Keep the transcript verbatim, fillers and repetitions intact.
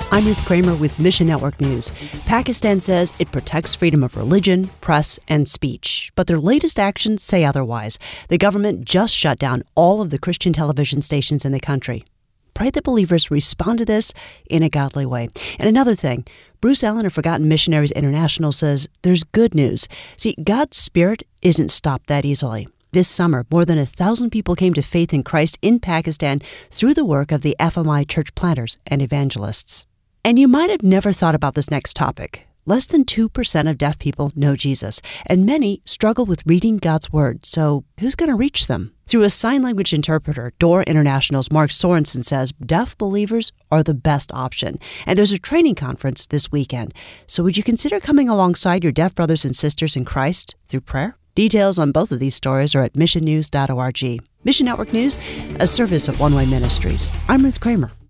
I'm Ruth Kramer with Mission Network News. Pakistan says it protects freedom of religion, press, and speech, but their latest actions say otherwise. The government just shut down all of the Christian television stations in the country. Pray that believers respond to this in a godly way. And another thing, Bruce Allen of Forgotten Missionaries International says there's good news. See, God's Spirit isn't stopped that easily. This summer, more than a thousand people came to faith in Christ in Pakistan through the work of the F M I church planters and evangelists. And you might have never thought about this next topic. Less than two percent of deaf people know Jesus, and many struggle with reading God's Word, so who's going to reach them? Through a sign language interpreter, Door International's Mark Sorensen says deaf believers are the best option, and there's a training conference this weekend. So would you consider coming alongside your deaf brothers and sisters in Christ through prayer? Details on both of these stories are at mission news dot org. Mission Network News, a service of One Way Ministries. I'm Ruth Kramer.